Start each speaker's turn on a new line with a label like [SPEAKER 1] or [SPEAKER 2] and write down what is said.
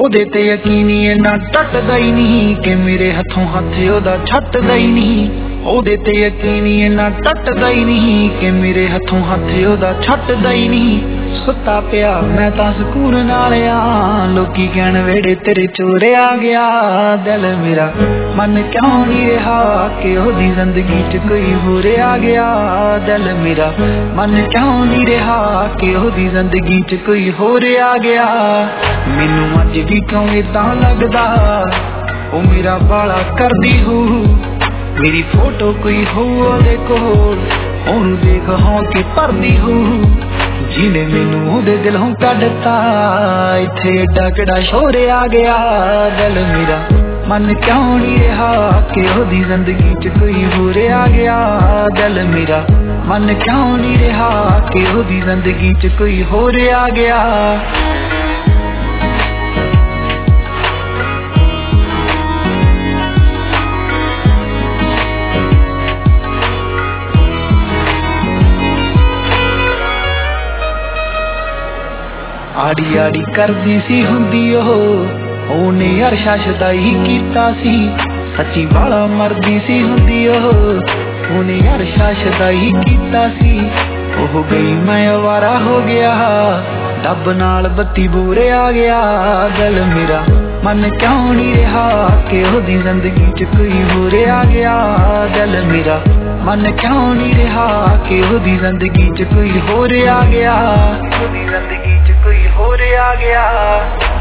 [SPEAKER 1] ਉਹਦੇ ਤੇ ਯਕੀਨੀ ਇੰਨਾ ਟੱਟਦਾ ਹੀ ਨਹੀਂ ਕਿ ਮੇਰੇ ਹੱਥੋਂ ਹੱਥ ਉਹਦਾ ਛੱਟਦਾ ਹੀ ਨਹੀਂ ਉਹਦੇ ਤੇ ਯਕੀਨੀ ਇੰਨਾ ਟੱਟਦਾ ਹੀ ਨਹੀਂ ਕਿ ਮੇਰੇ ਹੱਥੋਂ ਹੱਥ ਉਹਦਾ ਛੱਟਦਾ ਹੀ ਨਹੀਂ ਸੁੱਤਾ ਪਿਆ ਮੈਂ ਤਾਂ ਸਕੂਨ ਨਾਲ ਆ ਲੋਕੀ ਕਹਿਣ ਵੇੜੇ ਤੇਰੇ ਚੋਰ ਆ ਗਿਆ ਦਿਲ ਮੇਰਾ ਮਨ ਕਿਉਂ ਨਹੀਂ ਰਿਹਾ ਕਿ ਉਹਦੀ ਜ਼ਿੰਦਗੀ 'ਚ ਕੋਈ ਹੋਰ ਆ ਗਿਆ ਦਿਲ ਮੇਰਾ ਮਨ ਕਿਉਂ ਨਹੀਂ ਰਿਹਾ ਕਿ ਉਹਦੀ ਜ਼ਿੰਦਗੀ 'ਚ ਕੋਈ ਹੋਰ ਆ ਗਿਆ ਮੈਨੂੰ ਅੱਜ ਵੀ ਕਿਉਂ ਏਦਾਂ ਲੱਗਦਾ ਉਹ ਮੇਰਾ ਬਾਲਾ ਕਰਦੀ ਹੋ ਮੇਰੀ ਫੋਟੋ ਕੋਈ ਹੋ ਉਹਦੇ ਕੋਲ ਉਹਨੂੰ ਦੇਖ ਹਾਂ ਕਿ ਪਰਦੀ ਹੋ ਜਿਹਨੇ ਮੈਨੂੰ ਉਹਦੇ ਦਿਲੋਂ ਕੱਢਤਾ ਇੱਥੇ ਏਡਾ ਕਿਹੜਾ ਸ਼ੋਰ ਆ ਗਿਆ ਦਿਲ ਮੇਰਾ ਮਨ ਕਿਉਂ ਨਹੀਂ ਰਿਹਾ ਕਿ ਉਹਦੀ ਜ਼ਿੰਦਗੀ 'ਚ ਕੋਈ ਹੋਰ ਆ ਗਿਆ ਦਿਲ ਮੇਰਾ ਮਨ ਕਿਉਂ ਨਹੀਂ ਰਿਹਾ ਕਿ ਉਹਦੀ ਜ਼ਿੰਦਗੀ 'ਚ ਕੋਈ ਹੋਰ ਆ ਗਿਆ ਆੜੀ ਆੜੀ ਕਰਦੀ ਸੀ ਹੁੰਦੀ ਉਹਨੇ ਅਰਸ਼ਾ ਸ਼ਦਾਈ ਕੀਤਾ ਸੀ ਸੱਚੀ ਵਾਲਾ ਮਰਦੀ ਸੀ ਹੁੰਦੀ ਉਹਨੇ ਅਰਸ਼ਾ ਸ਼ਦਾਈ ਕੀਤਾ ਸੀ ਉਹ ਗਈ ਮੈਂ ਅਵਾਰਾ ਹੋ ਗਿਆ ਡੱਬ ਨਾਲ ਬੱਤੀ ਬੂਰੇ ਆ ਗਿਆ ਦਿਲ ਮੇਰਾ ਮਨ ਕਿਉਂ ਨਹੀਂ ਰਿਹਾ ਕਿ ਉਹਦੀ ਜ਼ਿੰਦਗੀ 'ਚ ਕੋਈ ਹੋਰ ਆ ਗਿਆ ਦਿਲ ਮੇਰਾ ਮਨ ਕਿਉਂ ਨਹੀਂ ਰਿਹਾ ਕਿ ਉਹਦੀ ਜ਼ਿੰਦਗੀ 'ਚ ਕੋਈ ਹੋਰ ਆ ਗਿਆ ਉਹਦੀ ਜ਼ਿੰਦਗੀ 'ਚ ਕੋਈ ਹੋਰ ਆ ਗਿਆ